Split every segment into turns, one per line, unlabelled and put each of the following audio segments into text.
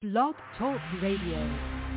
Blog Talk Radio.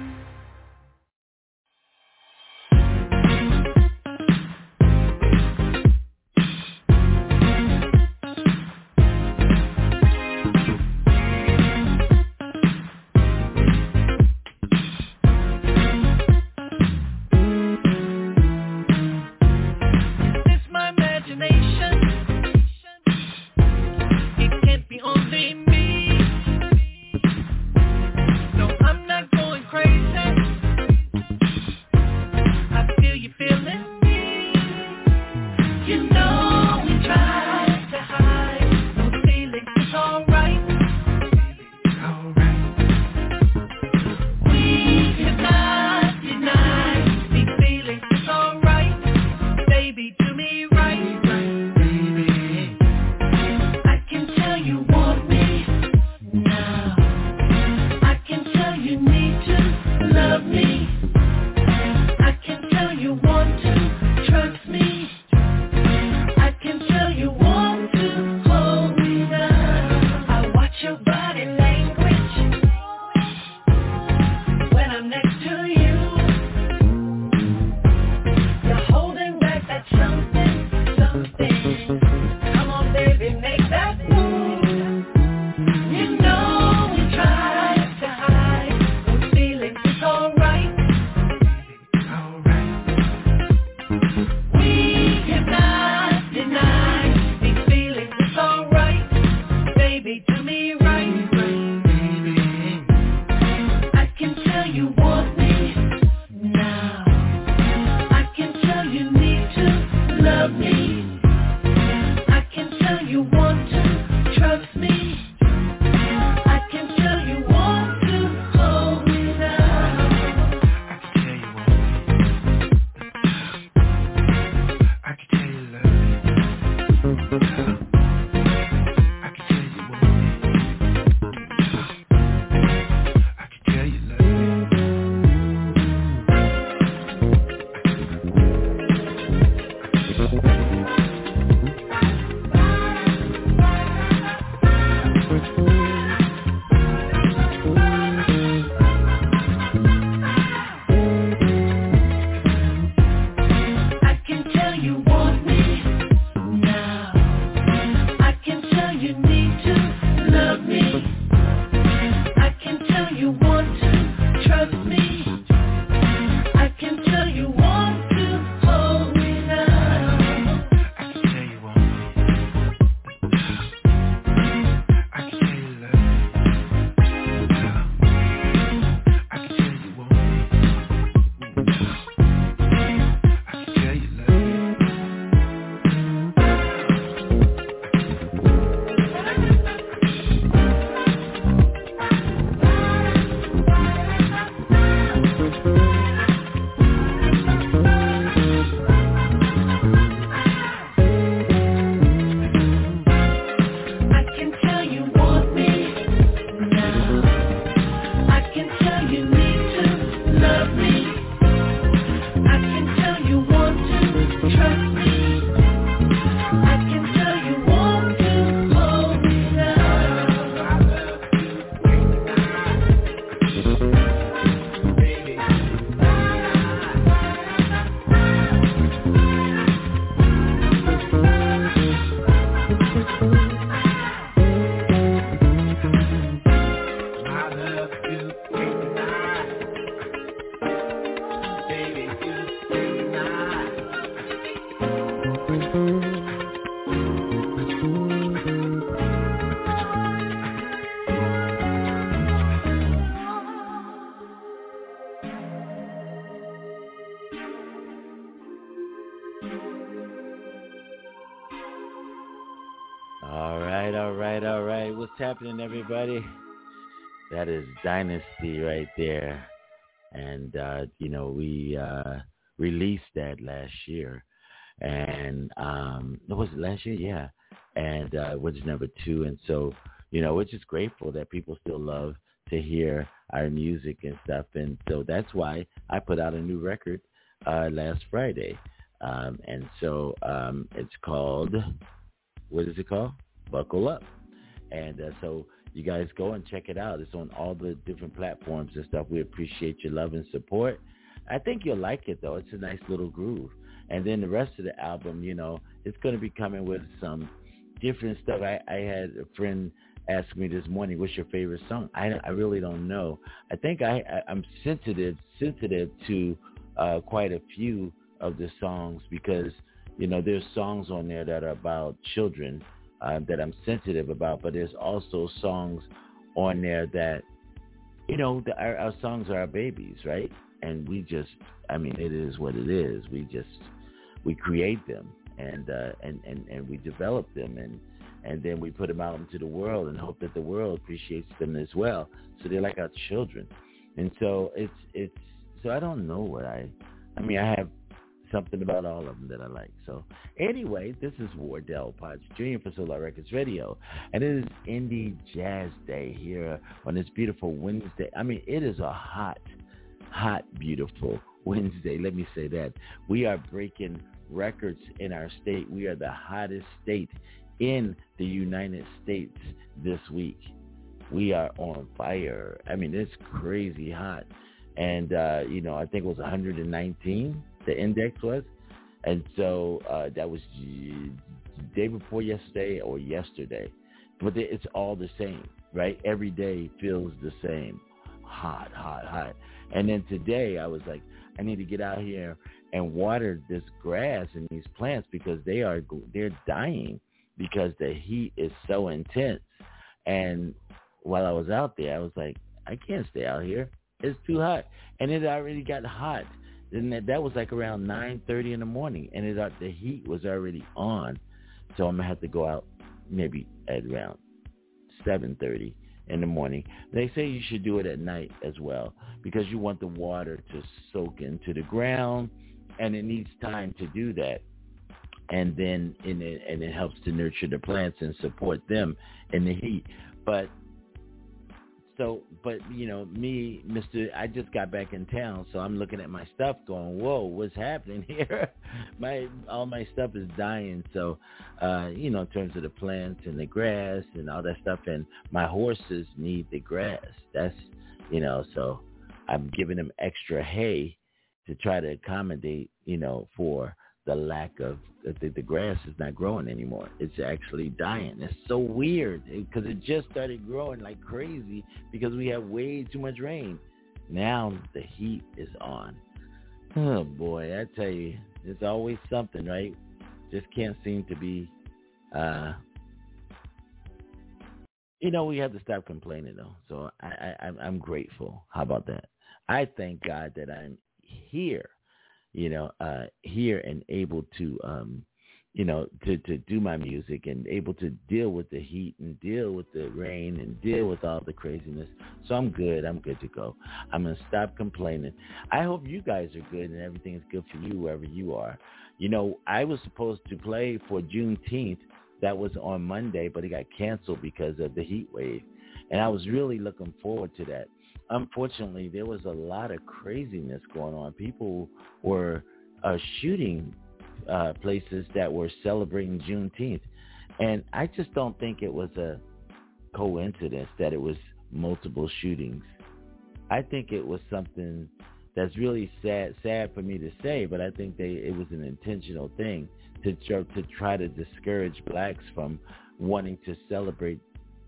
All right. What's happening, everybody? That is Dynasty right there. And, we released that last year. And was it last year? Yeah. And it was number 2. And so, we're just grateful that people still love to hear our music and stuff. And so that's why I put out a new record last Friday. And so it's called, what is it called? Buckle Up. And so you guys go and check it out. It's on all the different platforms and stuff. We appreciate your love and support. I think you'll like it, though. It's a nice little groove. And then the rest of the album, it's going to be coming with some different stuff. I had a friend ask me this morning, what's your favorite song? I really don't know. I think I'm sensitive to quite a few of the songs because, there's songs on there that are about children that I'm sensitive about, but there's also songs on there that, our songs are our babies, right? And we just, it is what it is. We create them and we develop them and then we put them out into the world and hope that the world appreciates them as well. So they're like our children. And so so I don't know what I have something about all of them that I like. So anyway, this is Wardell Potts Jr. for Solar Records Radio, and it is Indie Jazz Day here on this beautiful Wednesday. It is a hot, beautiful Wednesday. Let me say that. We are breaking records in our state. We are the hottest state in the United States this week. We are on fire. It's crazy hot. And, I think it was 119, the index was. And so that was day before yesterday or yesterday. But it's all the same, right? Every day feels the same. Hot. And then today I was like, I need to get out here and water this grass and these plants because they're dying because the heat is so intense. And while I was out there, I was like, I can't stay out here. It's too hot. And it already got hot. And that was like around 9:30 in the morning. And the heat was already on. So I'm going to have to go out maybe at around 7:30 in the morning. They say you should do it at night as well because you want the water to soak into the ground. And it needs time to do that. And then it helps to nurture the plants and support them in the heat. But me, I just got back in town, so I'm looking at my stuff going, whoa, what's happening here? All my stuff is dying. So, in terms of the plants and the grass and all that stuff, and my horses need the grass. That's, so I'm giving them extra hay to try to accommodate, for the lack of the grass is not growing anymore. It's actually dying. It's so weird because it just started growing like crazy because we have way too much rain. Now the heat is on. Oh boy, I tell you, there's always something, right? Just can't seem to be. We have to stop complaining though. So I'm grateful. How about that? I thank God that I'm here. Here and able to, to do my music and able to deal with the heat and deal with the rain and deal with all the craziness. So I'm good. I'm good to go. I'm going to stop complaining. I hope you guys are good and everything is good for you wherever you are. I was supposed to play for Juneteenth. That was on Monday, but it got canceled because of the heat wave. And I was really looking forward to that. Unfortunately, there was a lot of craziness going on. People were shooting places that were celebrating Juneteenth. And I just don't think it was a coincidence that it was multiple shootings. I think it was something that's really sad for me to say, but I think it was an intentional thing to try to discourage blacks from wanting to celebrate,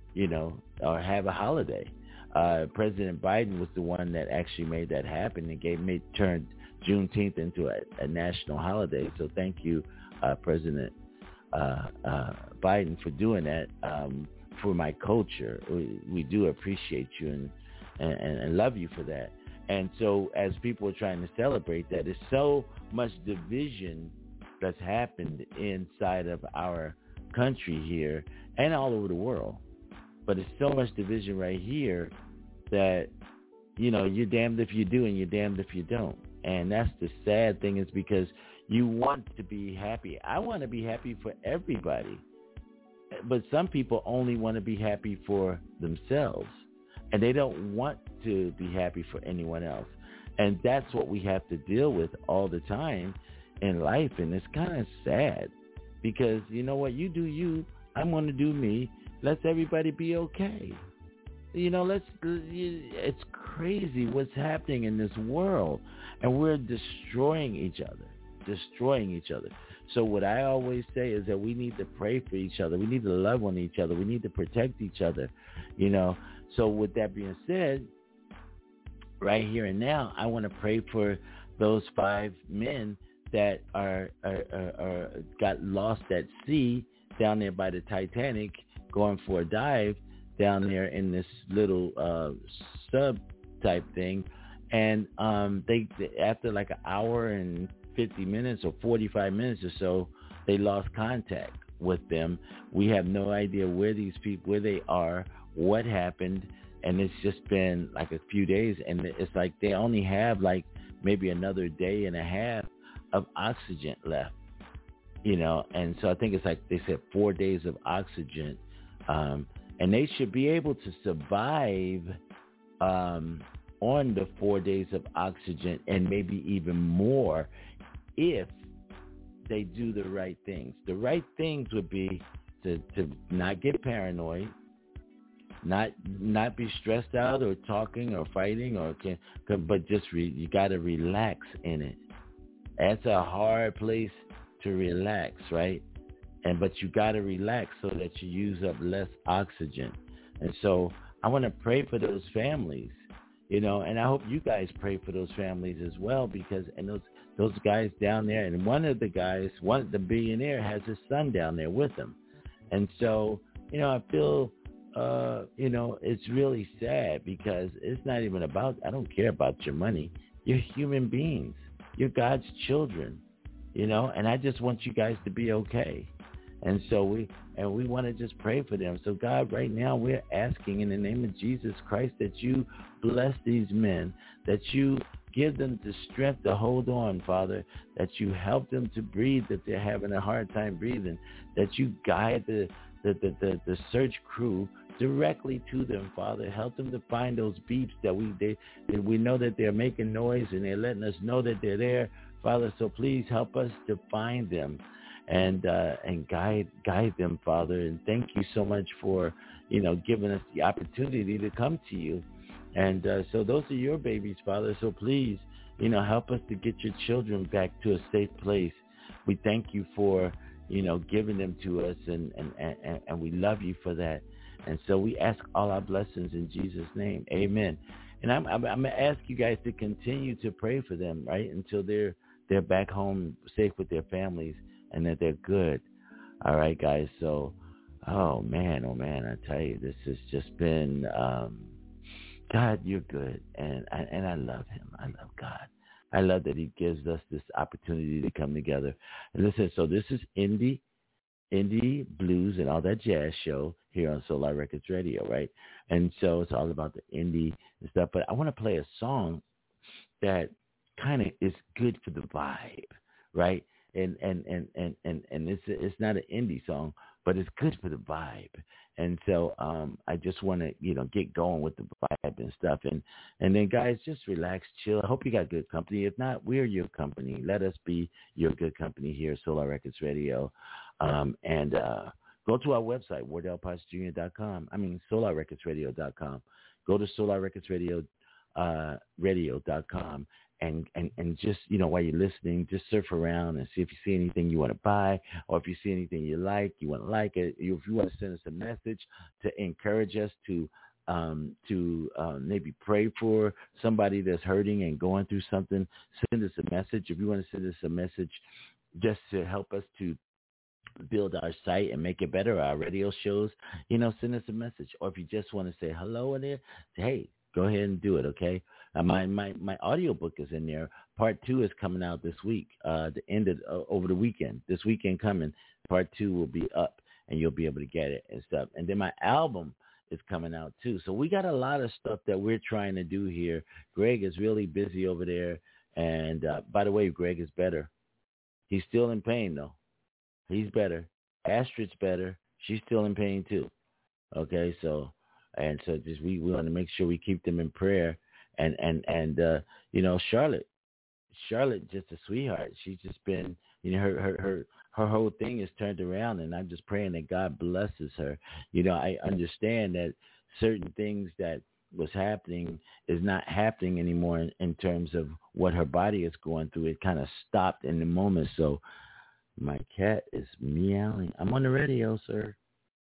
or have a holiday. President Biden was the one that actually made that happen and turned Juneteenth into a national holiday. So thank you, President Biden, for doing that for my culture. We do appreciate you and love you for that. And so as people are trying to celebrate that, there's so much division that's happened inside of our country here and all over the world. But it's so much division right here that, you're damned if you do and you're damned if you don't. And that's the sad thing, is because you want to be happy. I want to be happy for everybody. But some people only want to be happy for themselves. And they don't want to be happy for anyone else. And that's what we have to deal with all the time in life. And it's kind of sad because, you know what, you do you, I'm going to do me. Let's everybody be okay. it's crazy what's happening in this world, and we're destroying each other, destroying each other. So what I always say is that we need to pray for each other. We need to love on each other. We need to protect each other, you know. So with that being said, right here and now, I want to pray for those 5 men that are got lost at sea down there by the Titanic, going for a dive down there in this little sub type thing, and they after like an hour and 50 minutes or 45 minutes or so, they lost contact with them. We have no idea where these people, where they are, what happened, and it's just been like a few days, and it's like they only have like maybe another day and a half of oxygen left, and so I think it's like they said 4 days of oxygen, and they should be able to survive on the 4 days of oxygen and maybe even more if they do the right things. The right things would be to not get paranoid, not be stressed out or talking or fighting but just you got to relax in it. That's a hard place to relax, right? But you got to relax so that you use up less oxygen. And so I want to pray for those families, and I hope you guys pray for those families as well, because those guys down there, and one of the billionaire has his son down there with him. And so, I feel, it's really sad, because it's not even about, I don't care about your money. You're human beings. You're God's children, and I just want you guys to be okay. And so we want to just pray for them. So God, right now we're asking in the name of Jesus Christ that you bless these men, that you give them the strength to hold on, Father, that you help them to breathe, that they're having a hard time breathing, that you guide the search crew directly to them, Father. Help them to find those beeps that we know that they're making noise and they're letting us know that they're there, Father. So please help us to find them and guide them, Father. And thank you so much for, giving us the opportunity to come to you. And so those are your babies, Father. So please, help us to get your children back to a safe place. We thank you for, giving them to us, and we love you for that. And so we ask all our blessings in Jesus' name. Amen. And I'm going to ask you guys to continue to pray for them, right, until they're back home safe with their families and that they're good. All right, guys. So, oh man, I tell you, this has just been, God, you're good. And I love him. I love God. I love that he gives us this opportunity to come together. And listen, so this is Indie Blues and All That Jazz show here on Solar Records Radio, right? And so it's all about the indie and stuff. But I want to play a song that kind of is good for the vibe, right? And it's not an indie song, but it's good for the vibe. And so I just want to, get going with the vibe and stuff. And then, guys, just relax, chill. I hope you got good company. If not, we're your company. Let us be your good company here at Solar Records Radio. And go to our website, WardellPottsJr.com. SolarRecordsRadio.com. Go to SolarRecordsRadio.com. And just, while you're listening, just surf around and see if you see anything you want to buy, or if you see anything you want to like it. If you want to send us a message to encourage us to maybe pray for somebody that's hurting and going through something, send us a message. If you want to send us a message just to help us to build our site and make it better, our radio shows, send us a message. Or if you just want to say hello in there, hey, go ahead and do it, okay? My audiobook is in there. Part 2 is coming out this week, over the weekend. This weekend coming, Part 2 will be up, and you'll be able to get it and stuff. And then my album is coming out too. So we got a lot of stuff that we're trying to do here. Greg is really busy over there. And by the way, Greg is better. He's still in pain, though. He's better. Astrid's better. She's still in pain, too. Okay, so just we want to make sure we keep them in prayer. And Charlotte, just a sweetheart. She's just been, her whole thing is turned around, and I'm just praying that God blesses her. I understand that certain things that was happening is not happening anymore in terms of what her body is going through. It kind of stopped in the moment. So my cat is meowing. I'm on the radio, sir.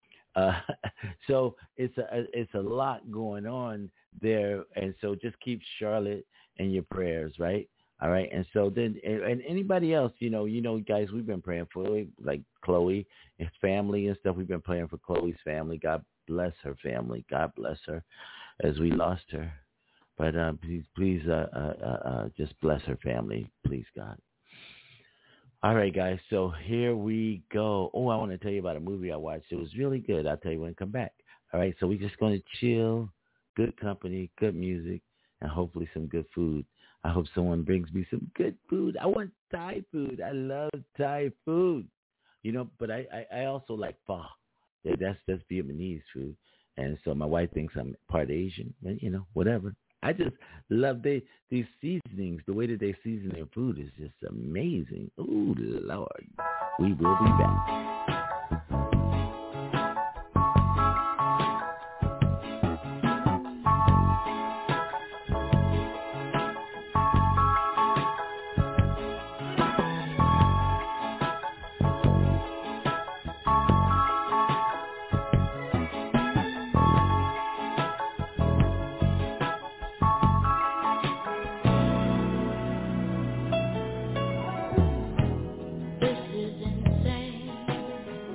So it's a lot going on there, and so just keep Charlotte in your prayers, right? All right, and so then, and anybody else, guys, we've been praying for, like Chloe, his family and stuff. We've been praying for Chloe's family. God bless her family. God bless her, as we lost her. But please, just bless her family, please, God. All right, guys, so here we go. Oh, I want to tell you about a movie I watched. It was really good. I'll tell you when I come back. All right, so we're just going to chill, good company, good music, and hopefully some good food. I hope someone brings me some good food. I want Thai food. I love Thai food. But I also like pho. Yeah, that's Vietnamese food. And so my wife thinks I'm part Asian, but, whatever. I just love these seasonings. The way that they season their food is just amazing. Ooh, Lord. We will be back.
This is insane.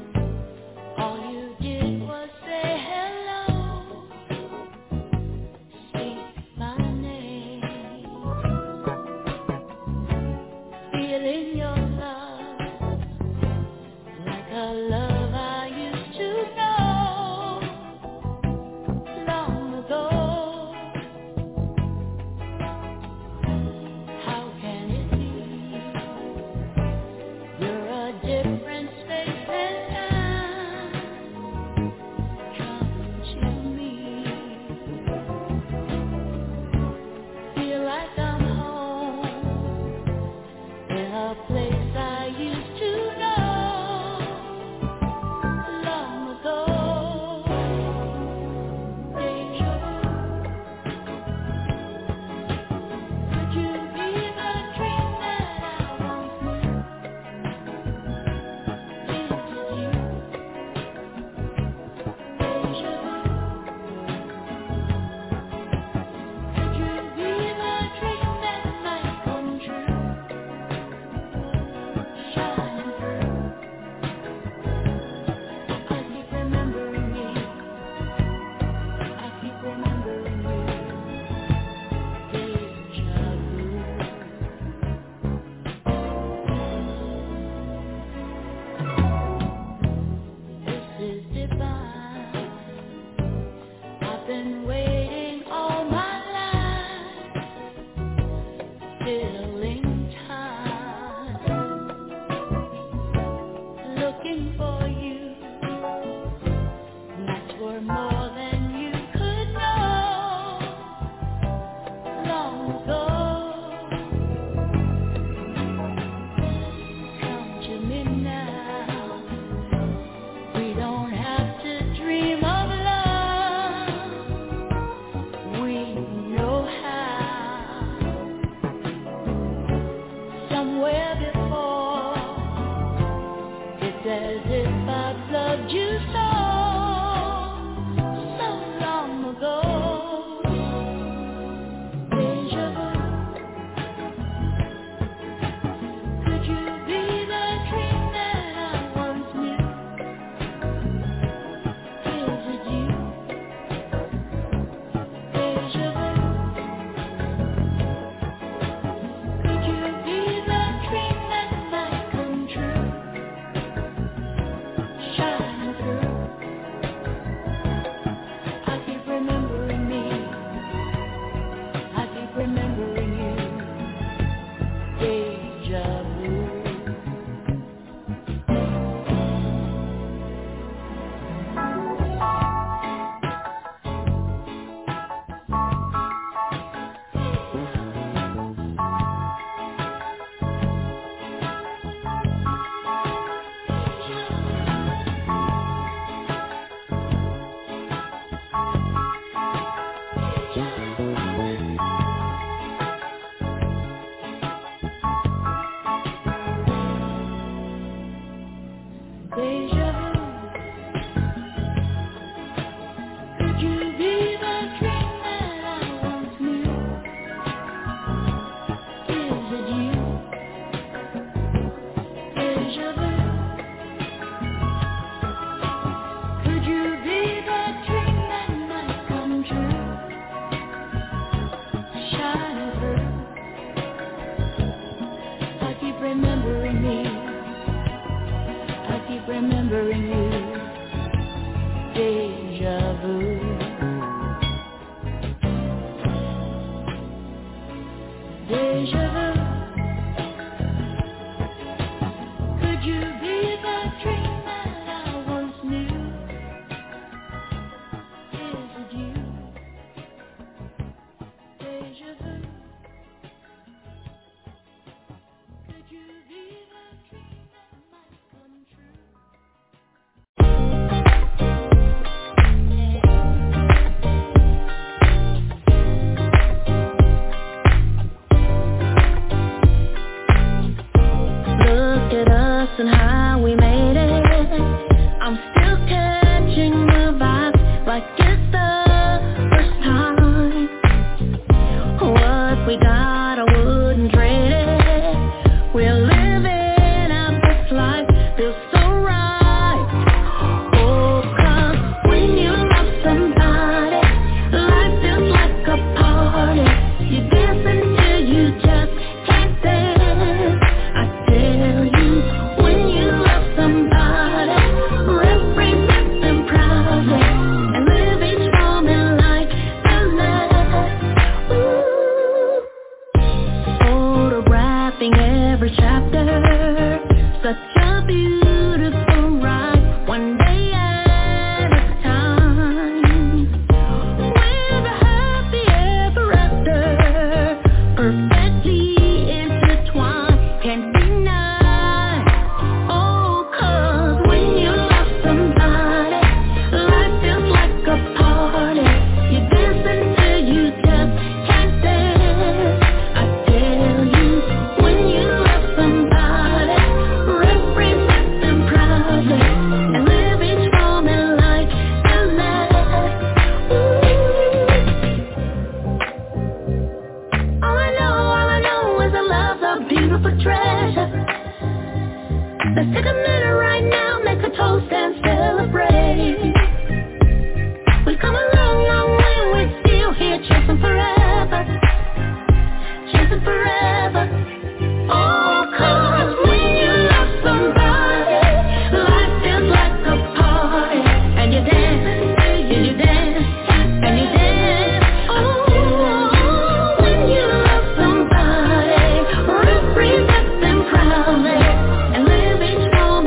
And live each moment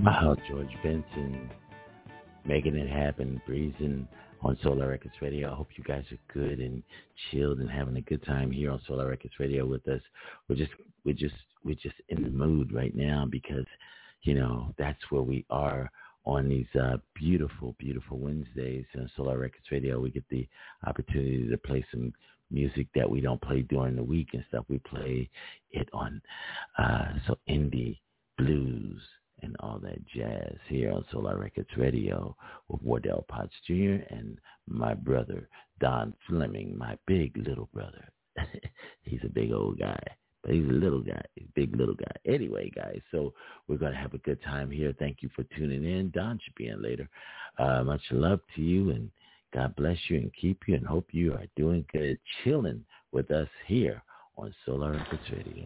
Wow, George Benson, making it happen, breezing on Solar Records Radio. I hope you guys are good and chilled and having a good time here on Solar Records Radio with us. We're just in the mood right now because, you know, that's where we are on these beautiful, beautiful Wednesdays on Solar Records Radio. We get the opportunity to play some music that we don't play during the week and stuff. We play it on so indie, blues, and all that jazz here on Solar Records Radio with Wardell Potts Jr. and my brother, Don Fleming, my big little brother. He's a big old guy, but he's a little guy. He's a big little guy. Anyway, guys, so we're going to have a good time here. Thank you for tuning in. Don should be in later. Much love to you, and God bless you and keep you, and hope you are doing good, chilling with us here on Solar Records Radio.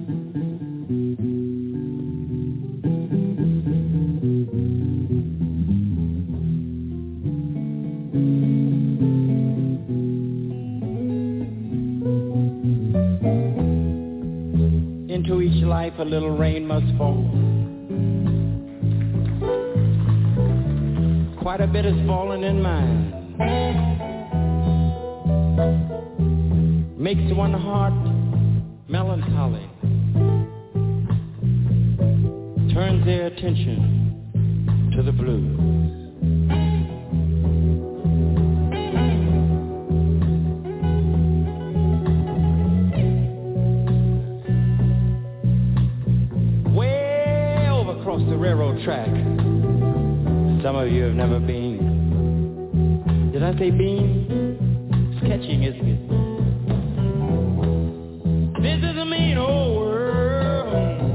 Into each life a little rain must fall. Quite a bit is falling in mine. Makes one heart melancholy. Turns their attention to the blues. The railroad track. Some of you have never been. Did I say been? Sketching, isn't it? This is a mean old world.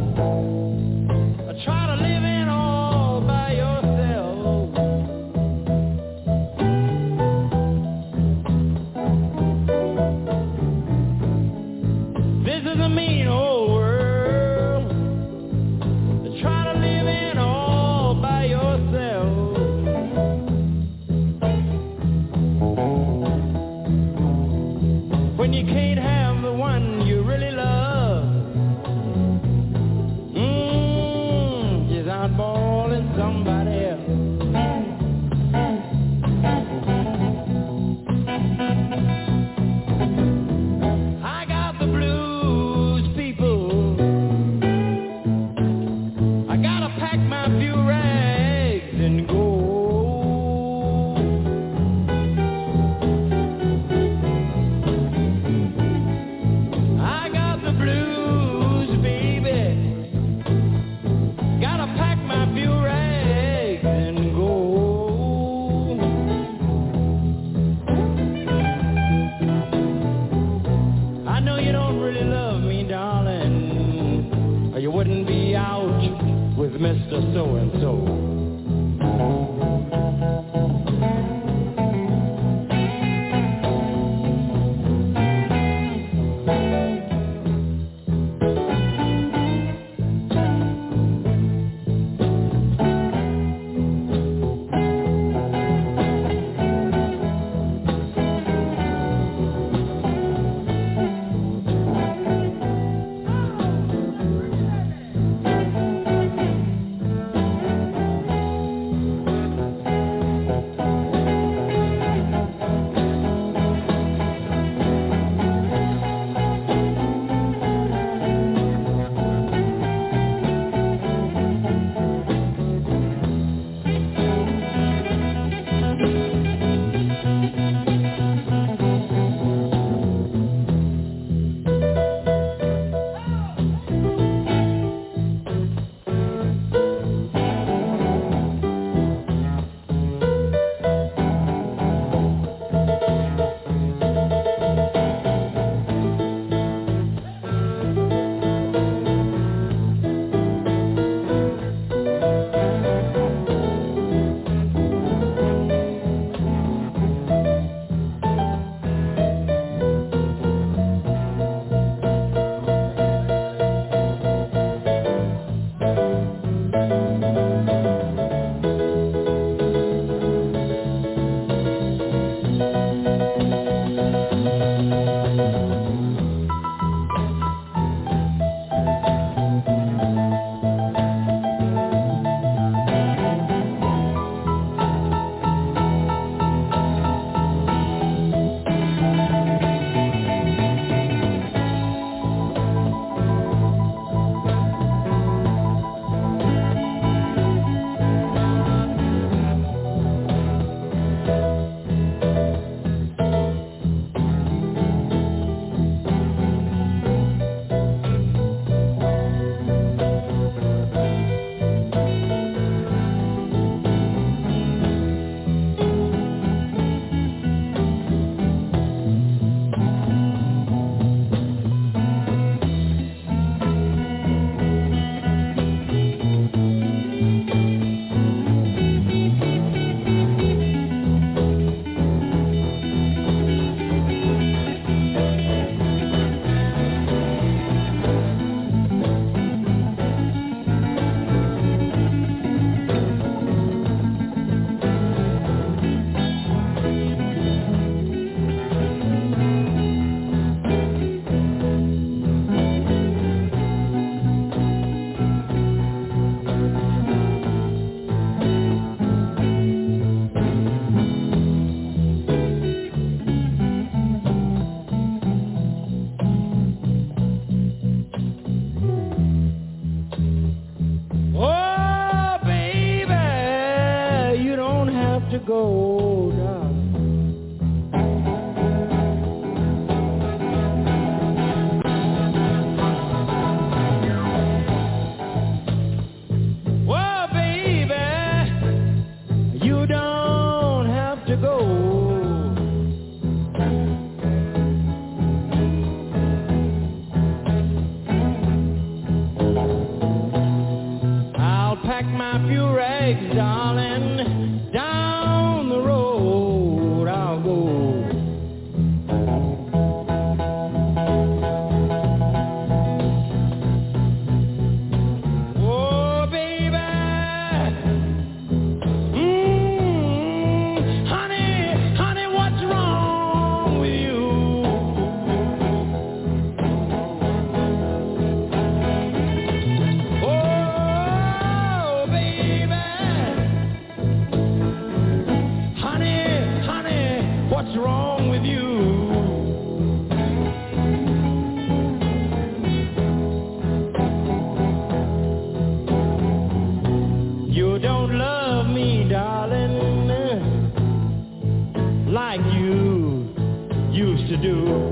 Try to live in all by yourself. This is a mean old world. When you can't have the one you really love, just eyeballing somebody else. I got the blues, people. I gotta pack my few rags and go. Mr. So-and-so. to go, darling. Well, baby, you don't have to go. I'll pack my few rags, darling, down the road I'll go. Oh, baby, honey, what's wrong with you? Oh, baby, honey, what's wrong with you? You don't love me, darling, like you used to do.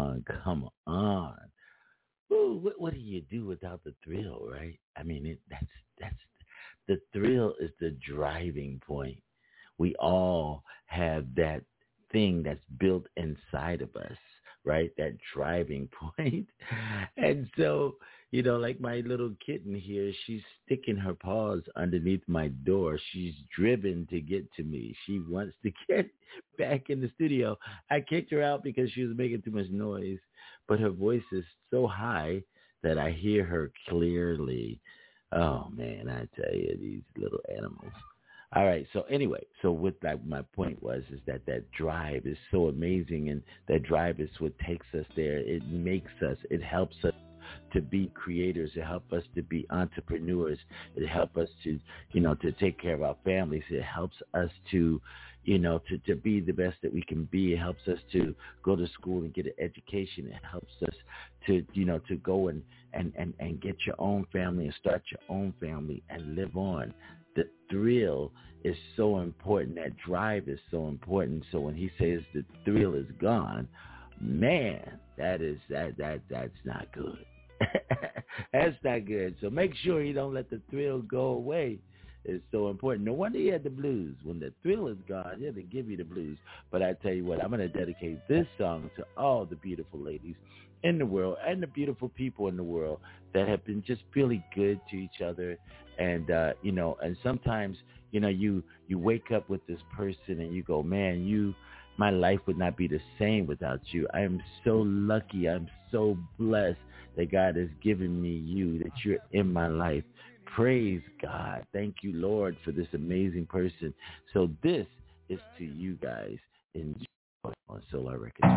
come on. Ooh, what do you do without the thrill, right? I mean, that's the thrill is the driving point. We all have that thing that's built inside of us, right? That driving point. And so, like my little kitten here, she's sticking her paws underneath my door. She's driven to get to me. She wants to get back in the studio. I kicked her out because she was making too much noise, but her voice is so high that I hear her clearly. Oh, man, I tell you, these little animals. All right. So anyway, what my point was is that drive is so amazing, and that drive is what takes us there. It makes us. It helps us to be creators. It helps us to be entrepreneurs. It helps us to, to take care of our families. It helps us to, to be the best that we can be. It helps us to go to school and get an education. It helps us to, to go and get your own family and start your own family and live on. The thrill is so important. That drive is so important. So when he says the thrill is gone, man, that's not good. That's not good. So make sure you don't let the thrill go away. It's so important. No wonder he had the blues. When the thrill is gone, yeah, they give you the blues. But I tell you what, I'm going to dedicate this song to all the beautiful ladies in the world and the beautiful people in the world that have been just really good to each other. And, and sometimes, you wake up with this person and you go, man, my life would not be the same without you. I am so lucky. I'm so blessed that God has given me you, that you're in my life. Praise God. Thank you, Lord, for this amazing person. So this is to you guys. Enjoy on Solar Records.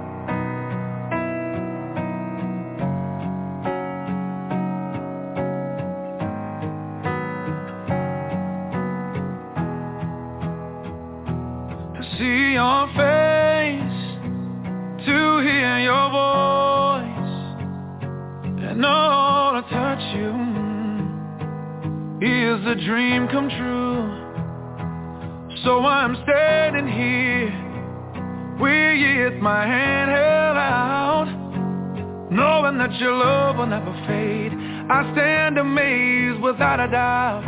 See your face, to hear your voice, and all to touch you is a dream come true. So I'm standing here with my hand held out, knowing that your love will never fade. I stand amazed without a doubt.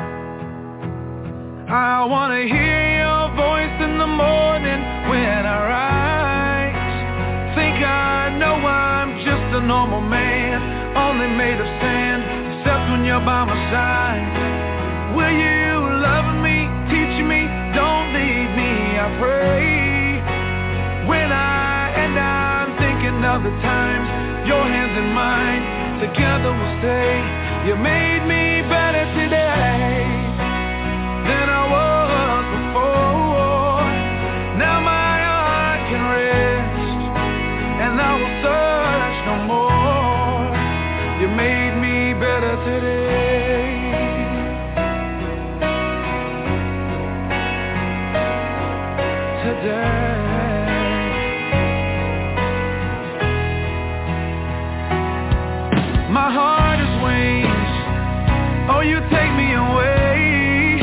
I want to hear your voice in the morning when I rise. Think I know I'm just a normal man, only made of sand, except when you're by my side. Will you love me, teach me, don't leave me, I pray. When I'm thinking of the times, your hands in mine, together we'll stay. You made me better today than I was before. Now my heart can rest, and I will search no more. You made me better today. My heart is wings, oh you take me away,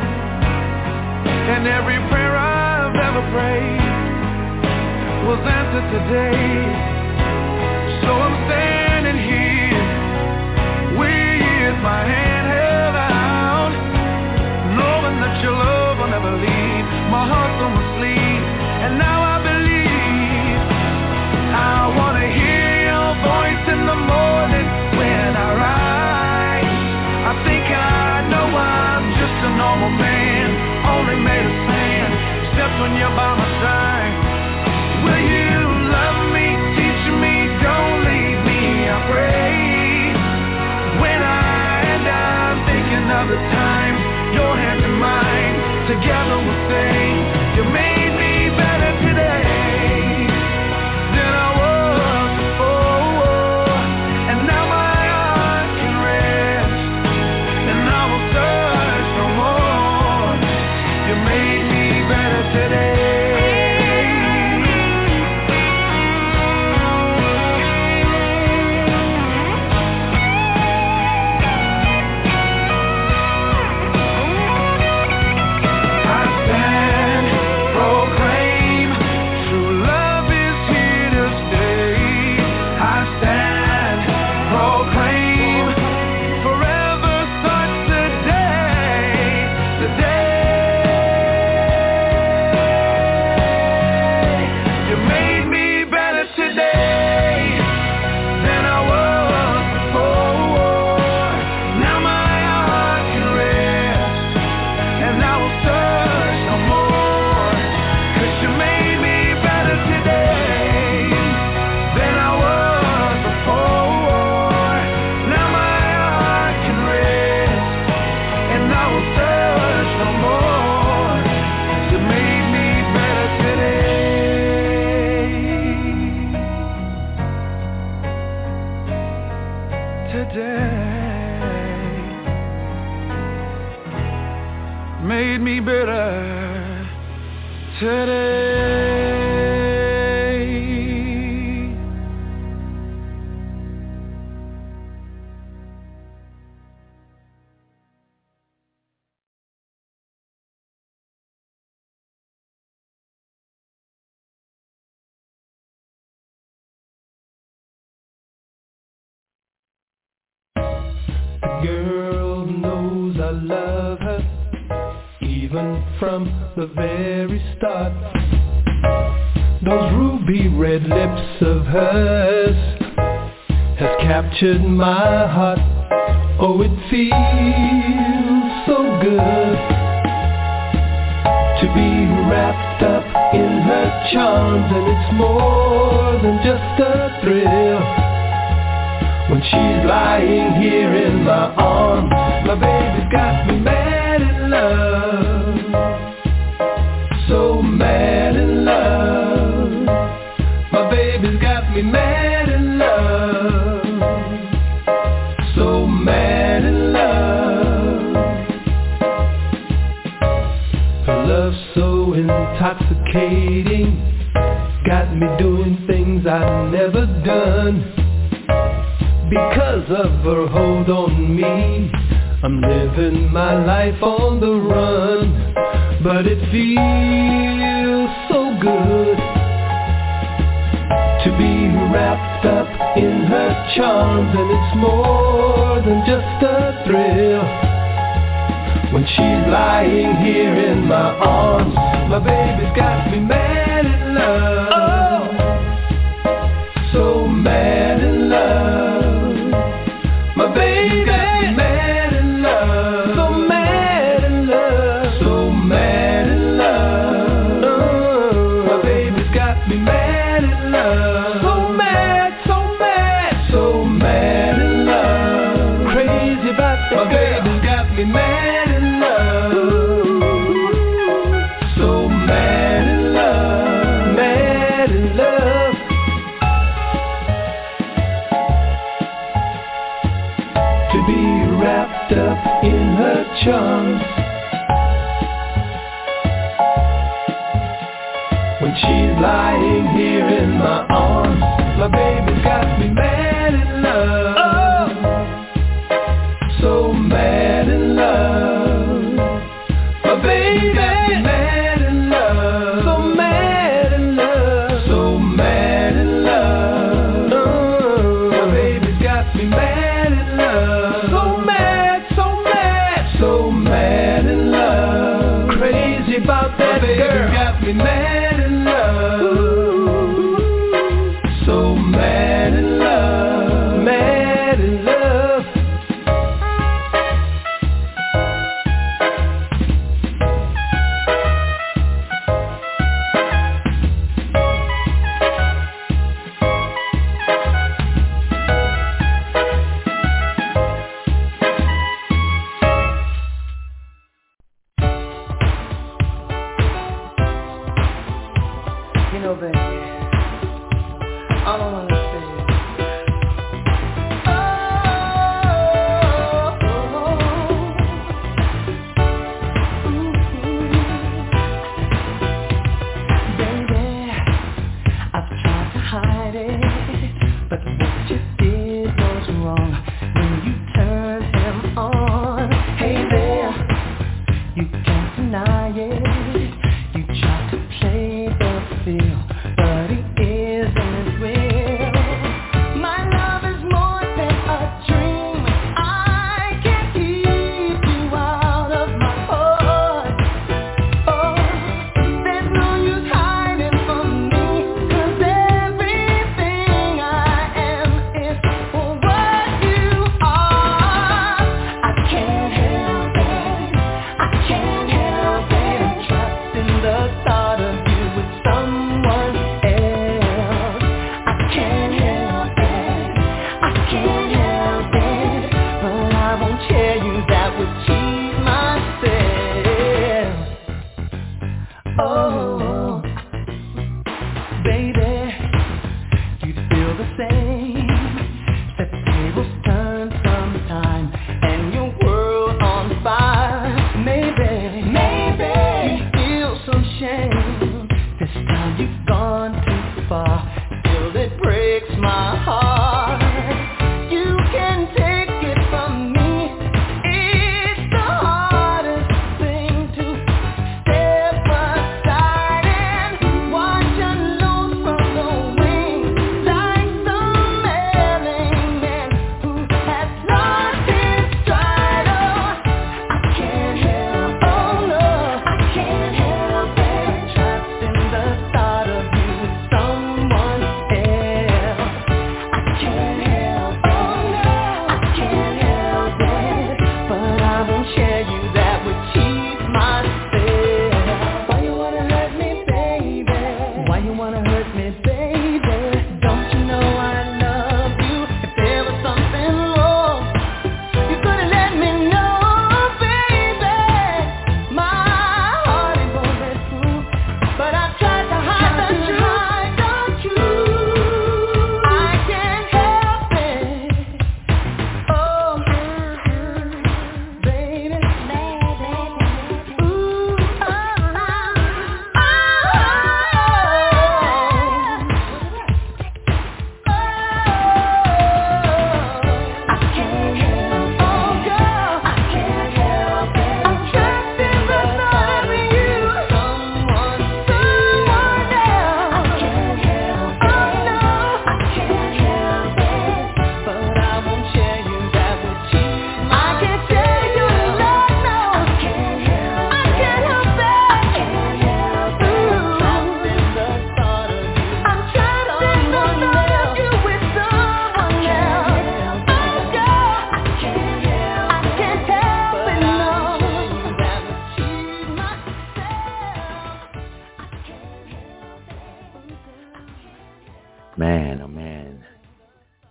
and every prayer I've ever prayed was answered today. So I'm standing here with my hand held out, knowing that your love will never leave. My heart's on my sleeve, and now I believe. I want to hear your voice in the morning when I rise. I think I know I'm just a normal man, only made of sand, except when you're by my side. Will you love me, teach me, don't leave me, I pray. When I'm thinking of the time, your hands in mine, together we'll stay. You made me better today than I was before, and now my heart can rest, and I will search no more. You made me better today. I today made me better today.
The girl knows I love her, even from the very start. Those ruby red lips of hers has captured my heart. Oh, it feels so good to be wrapped up in her charms, and it's more than just a thrill. When she's lying here in my arms, my baby's got me mad in love, so mad in love. My baby's got me mad in love, so mad in love. Her love's so intoxicating, got me doing things I've never done. Because of her hold on me, I'm living my life on the run. But it feels so good to be wrapped up in her charms, and it's more than just a thrill. When she's lying here in my arms, my baby's got me mad in love, so mad in love. My baby got me mad in love, so mad in love, so mad in love. My baby's got me mad in love, so mad, so mad, so mad in love. Crazy about that. My baby's got me mad in love, so mad in love, mad in love. Wrapped up in her charms, when she's lying here in my arms, my baby's got me mad in love, so mad in love. My baby got me mad in love, so mad in love, so mad in love. My baby's got me mad in love, so mad, so mad in love. Crazy about that girl. My baby got me mad in love, so mad in love, mad in love.
You know, baby, all I wanna say is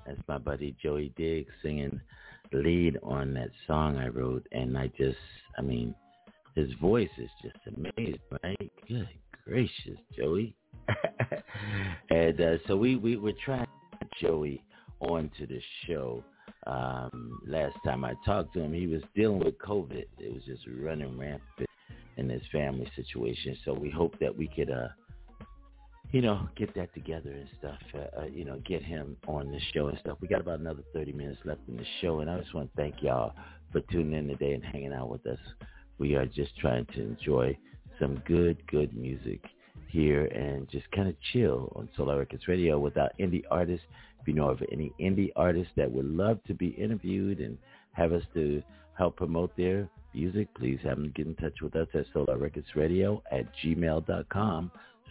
That's my buddy Joey Diggs singing lead on that song I wrote. And I mean, his voice is just amazing, right? Good gracious, Joey. And so we're trying to get Joey onto the show. Last time I talked to him, he was dealing with COVID. It was just running rampant in his family situation. So we hope that we could, get that together and stuff, get him on the show and stuff. We got about another 30 minutes left in the show, and I just want to thank y'all for tuning in today and hanging out with us. We are just trying to enjoy some good music here and just kind of chill on Solar Records Radio with our indie artists. If you know of any indie artists that would love to be interviewed and have us to help promote their music, please have them get in touch with us at solarrecordsradio@gmail.com,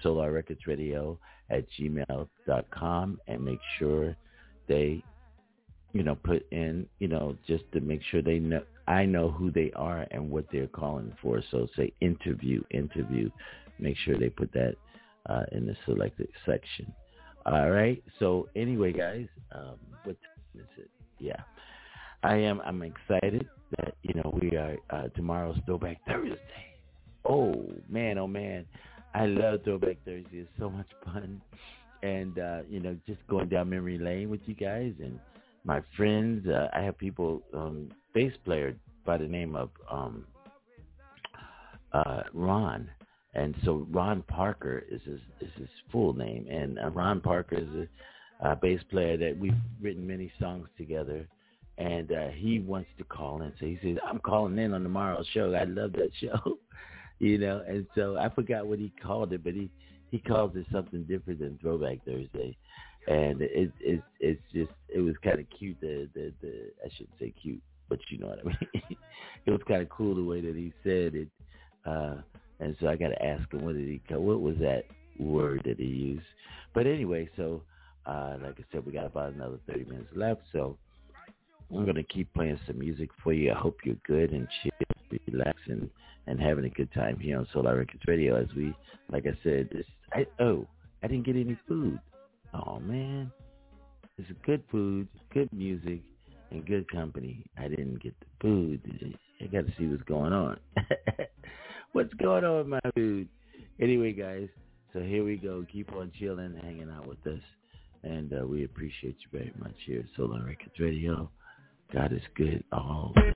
solarrecordsradio@gmail.com, and make sure they, put in, just to make sure they know, I know who they are and what they're calling for. So say interview. Make sure they put that in the selected section. All right. So anyway, guys, what time is it? Yeah, I'm excited that, we are, tomorrow's Throwback Thursday. Oh man. I love Throwback Thursday. It's so much fun. And, just going down memory lane with you guys and my friends. I have people, bass player by the name of Ron. And so Ron Parker is his full name. And Ron Parker is a bass player that we've written many songs together. And he wants to call in. So he says, I'm calling in on tomorrow's show. I love that show. And so I forgot what he called it, but he calls it something different than Throwback Thursday. And it's just, it was kind of cute. I shouldn't say cute, but you know what I mean. It was kind of cool the way that he said it. And so I got to ask him, what was that word that he used? But anyway, so like I said, we got about another 30 minutes left. So I'm going to keep playing some music for you. I hope you're good and chill, relaxing, and having a good time here on Solar Records Radio. As we, like I said, I didn't get any food. Oh, man. It's good food, good music, and good company. I didn't get the food. I got to see what's going on. What's going on with my food? Anyway, guys, so here we go. Keep on chilling, hanging out with us. And we appreciate you very much here at Solar Records Radio. God is good all the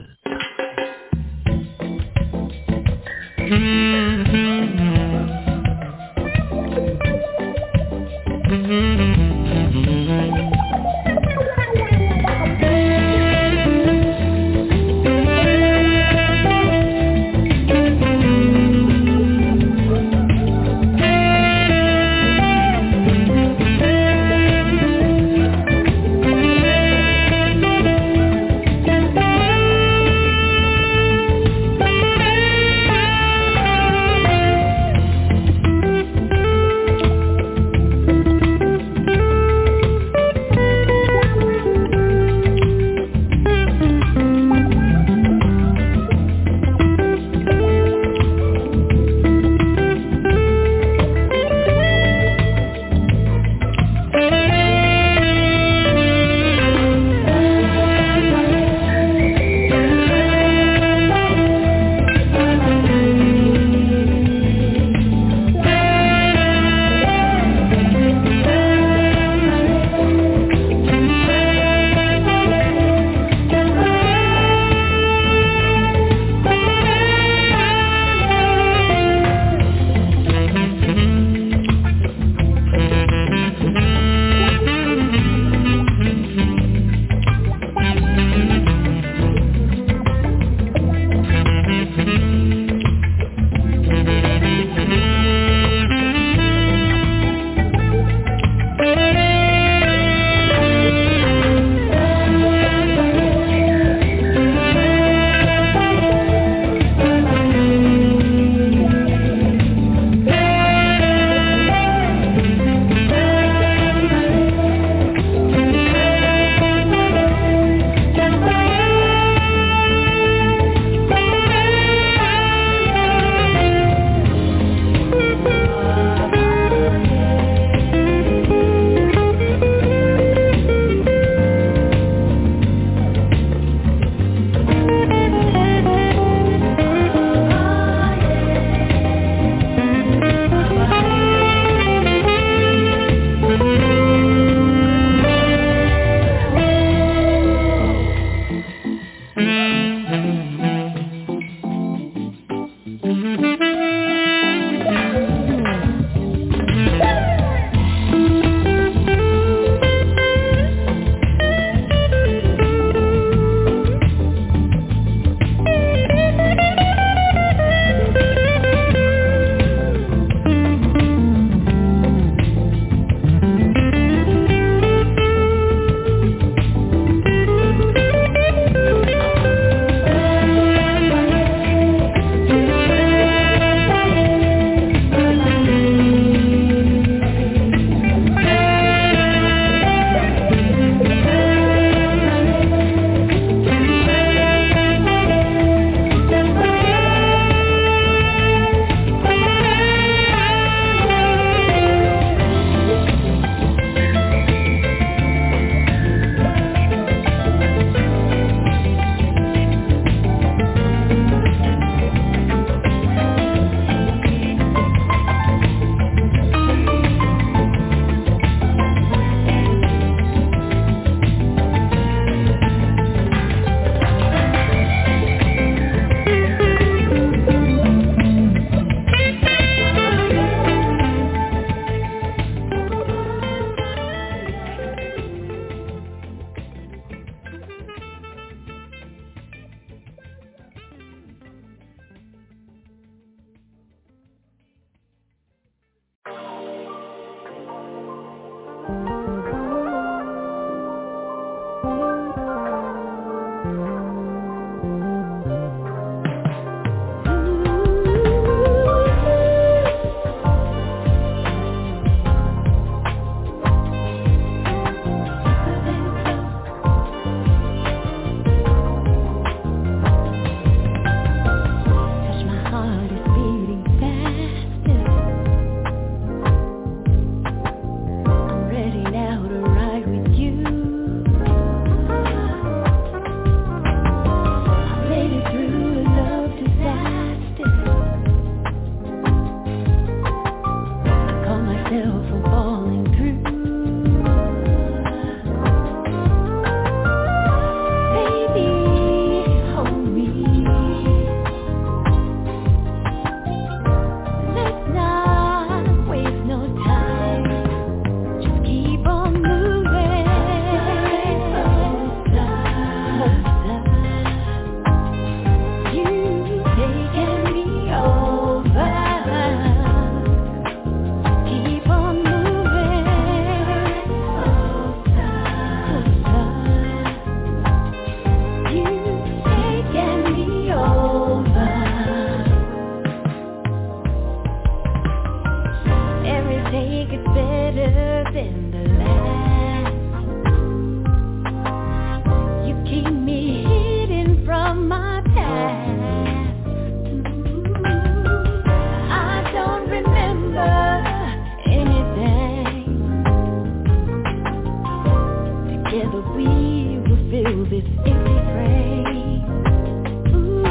Together we will fill this empty grave. Ooh,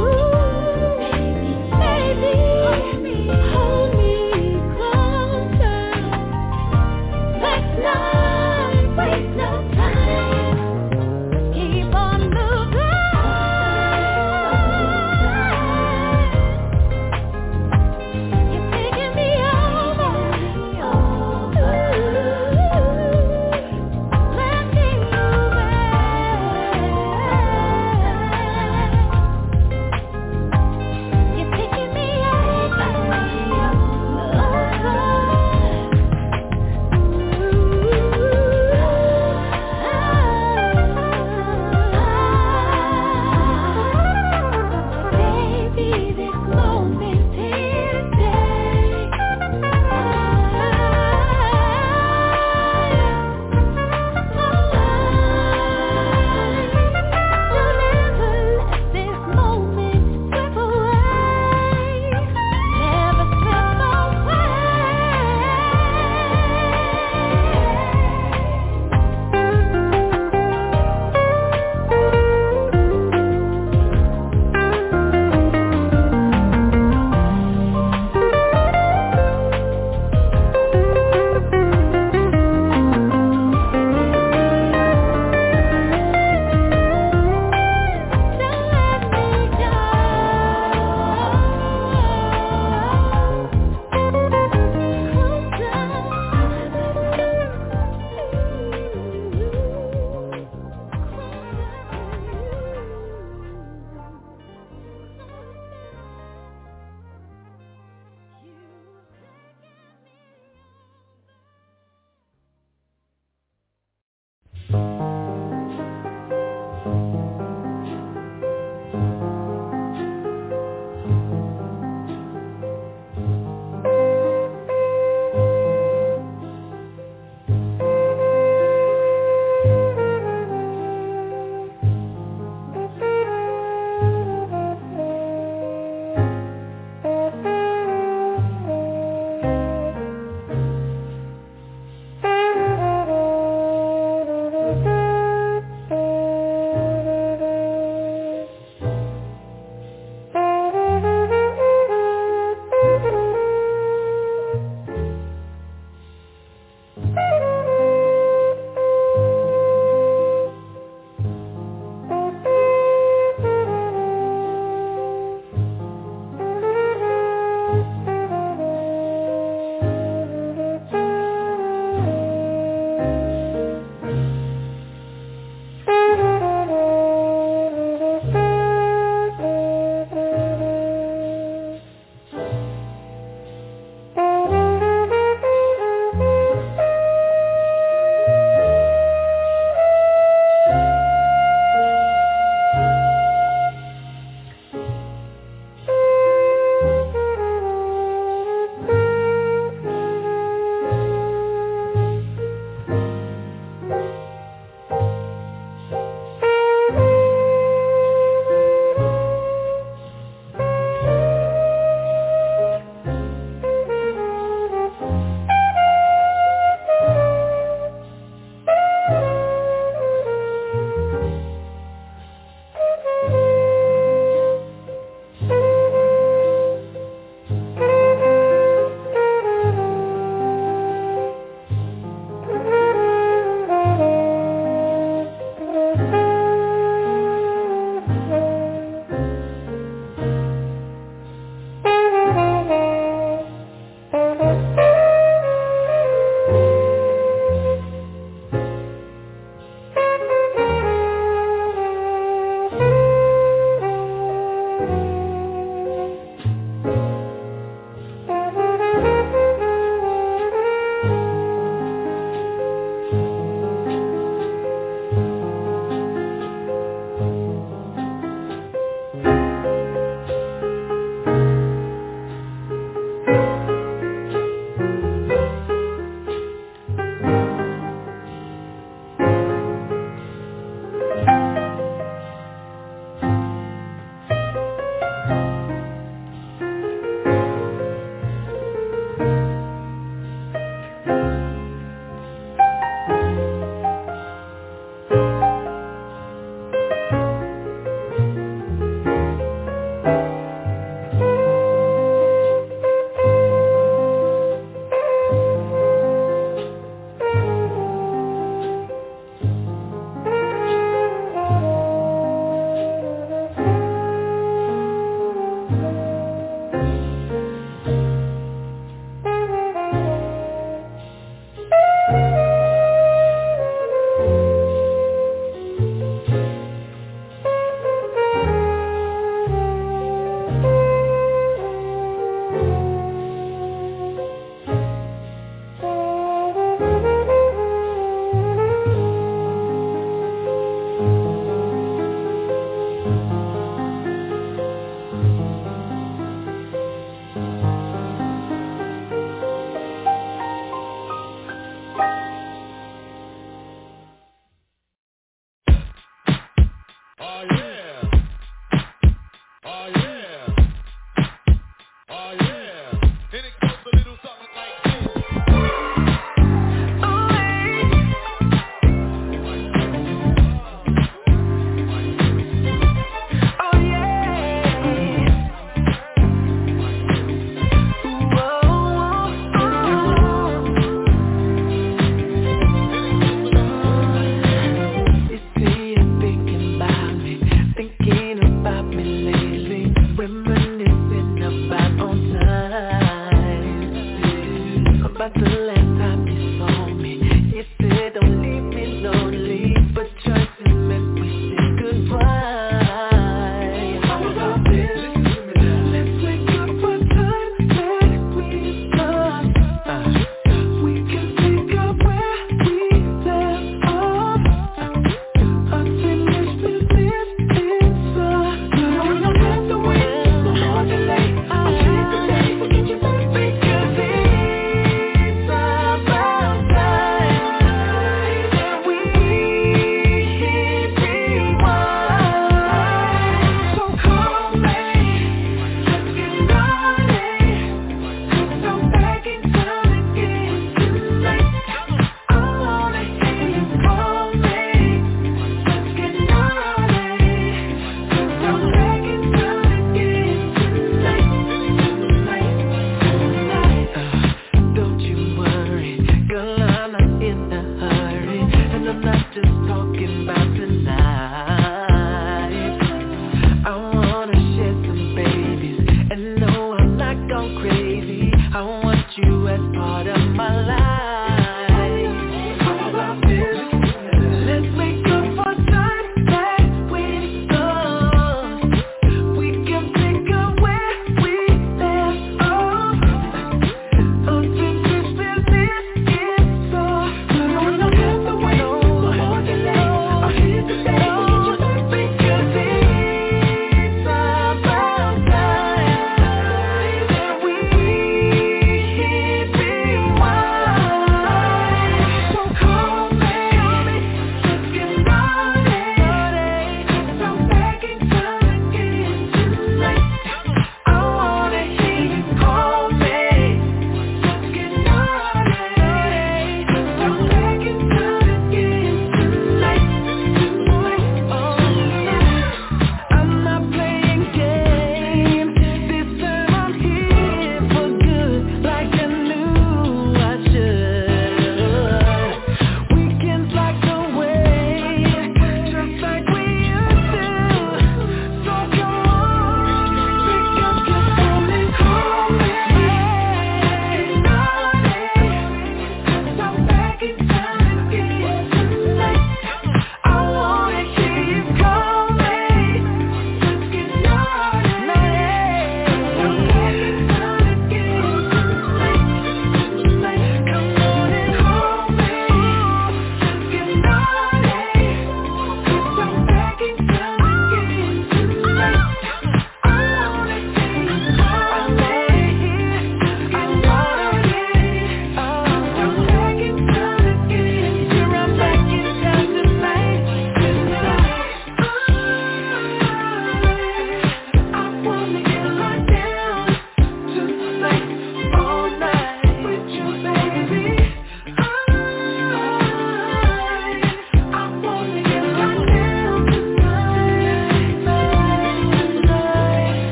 baby, hold me closer. Let's not waste no time. Let's keep on moving. You're taking me over. Let me move it.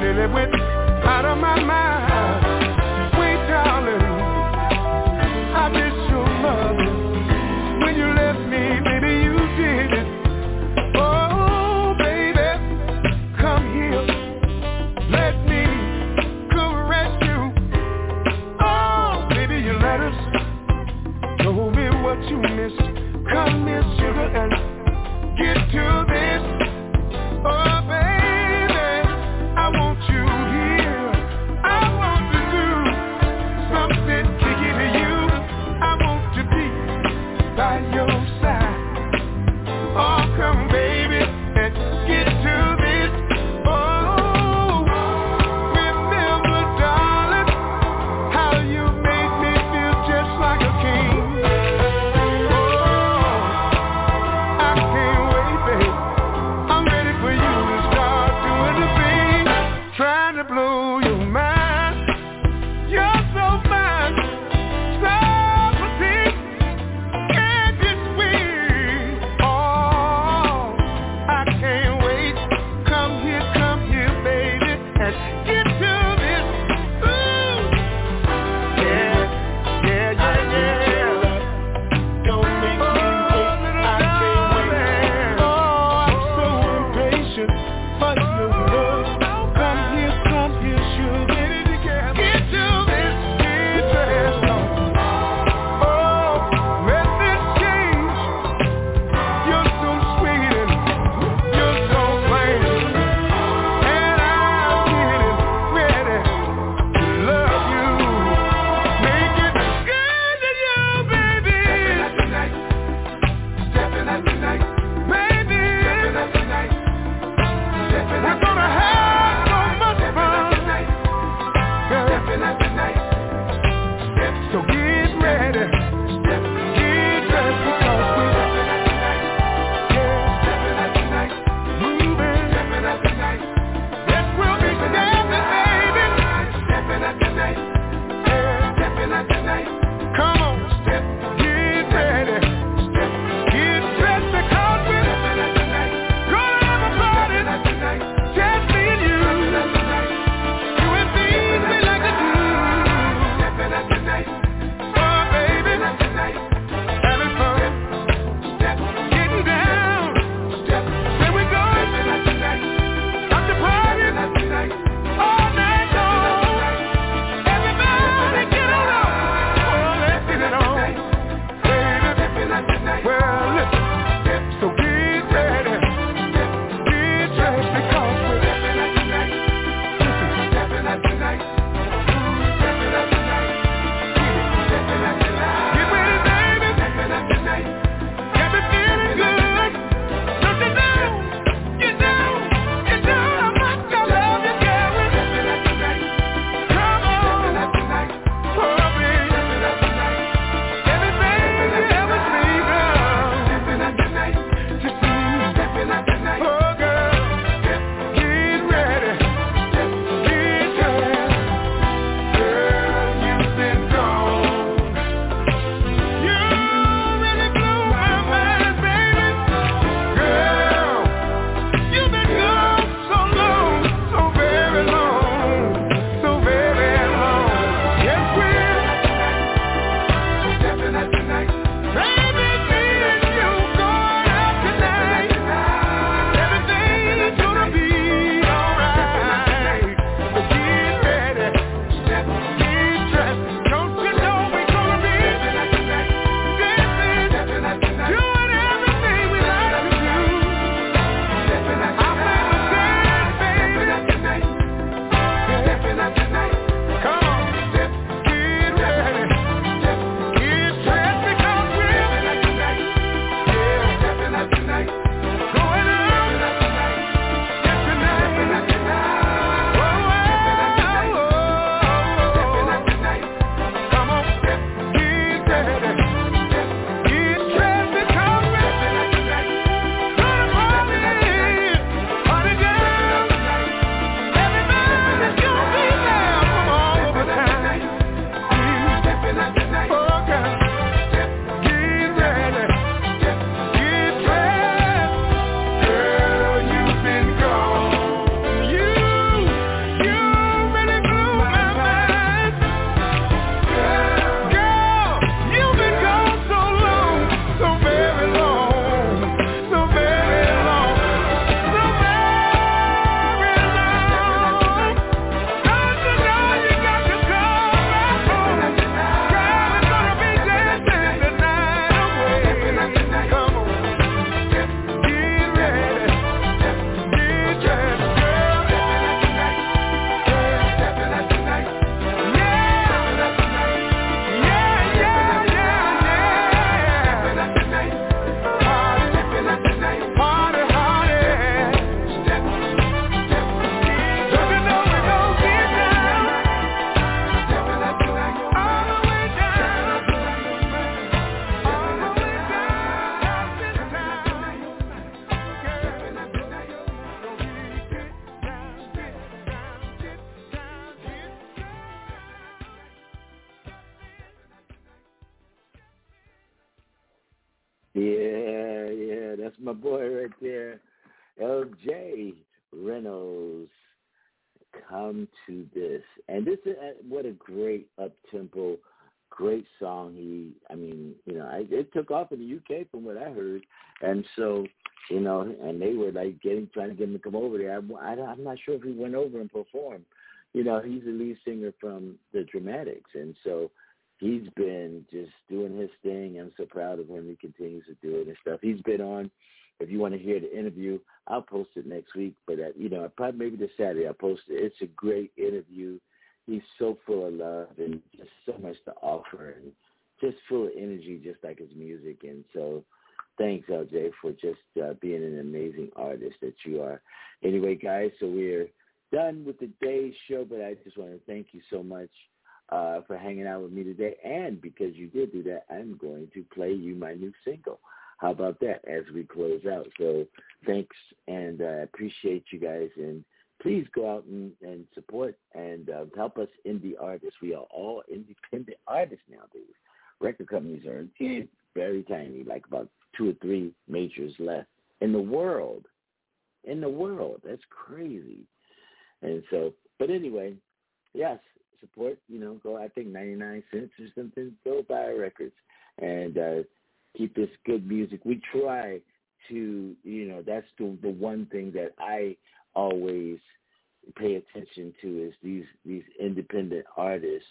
really went out of my mind. Sweet darling, I miss your love. When you left me, baby, you did it. Oh, baby, come here. Let me caress you. Oh, baby, you let us show me what you missed. Come here, sugar, and get to this. Oh, baby, I want you here. I
Yeah, that's my boy right there. LJ Reynolds, Come to This. And this is what a great up-tempo, great song. It took off in the UK from what I heard. And so, and they were like trying to get him to come over there. I'm not sure if he went over and performed. He's the lead singer from the Dramatics. And so he's been just doing his thing. I'm so proud of him. He continues to do it and stuff. He's been on. If you want to hear the interview, I'll post it next week. But, probably maybe this Saturday I'll post it. It's a great interview. He's so full of love and just so much to offer and just full of energy, just like his music. And so thanks, LJ, for just being an amazing artist that you are. Anyway, guys, so we're done with today's show, but I just want to thank you so much for hanging out with me today. And because you did do that, I'm going to play you my new single. How about that as we close out? So thanks, and I appreciate you guys. And please go out and support and help us indie artists. We are all independent artists nowadays. Record companies are very tiny, like about 2 or 3 majors left in the world. That's crazy. And so, but anyway, yes, support, go, I think 99 cents or something, go buy our records and keep this good music. We try to, that's the one thing that I always pay attention to is these independent artists.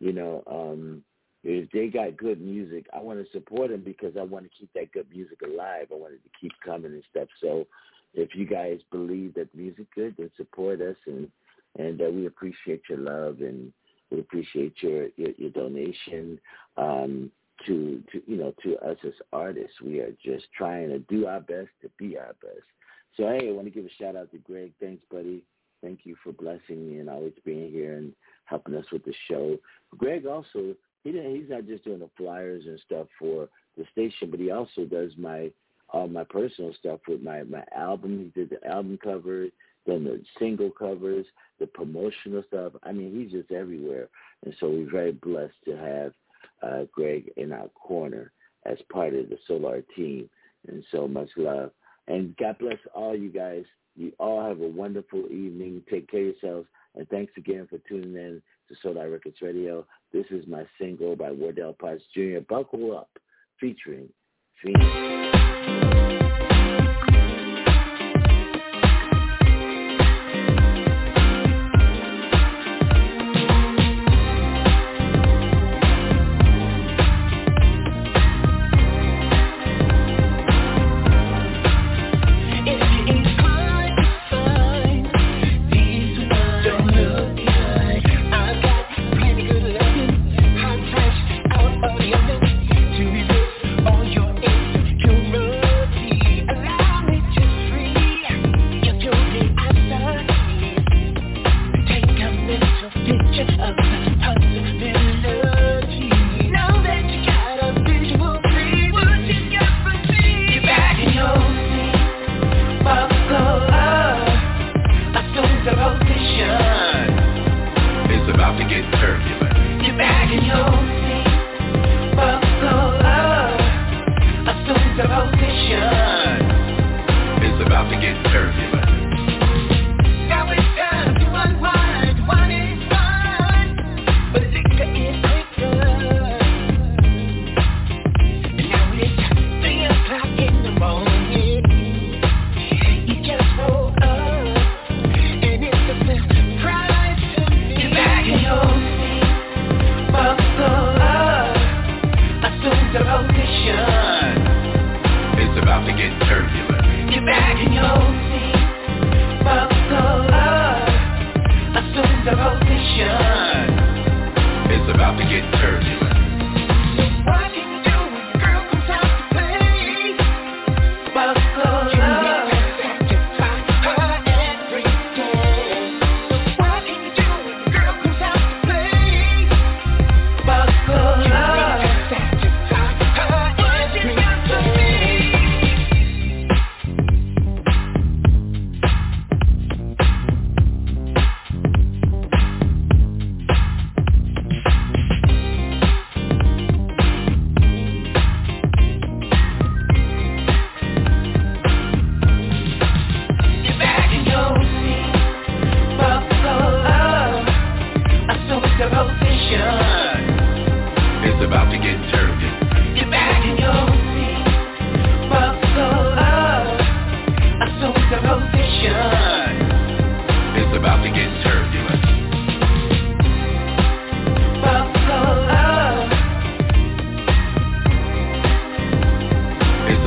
If they got good music, I want to support them because I want to keep that good music alive. I want it to keep coming and stuff. So if you guys believe that music's good, then support us, and we appreciate your love and we appreciate your donation. To us as artists, we are just trying to do our best to be our best. So, hey, I want to give a shout-out to Greg. Thanks, buddy. Thank you for blessing me and always being here and helping us with the show. Greg also, he's not just doing the flyers and stuff for the station, but he also does all my personal stuff with my album. He did the album covers, then the single covers, the promotional stuff. I mean, he's just everywhere. And so we're very blessed to have Greg in our corner as part of the Solar team, and so much love. And God bless all you guys. You all have a wonderful evening. Take care of yourselves, and thanks again for tuning in to Solar Records Radio. This is my single by Wardell Potts Jr., Buckle Up, featuring Phoenix.
All your insecure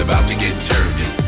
about to get turned into.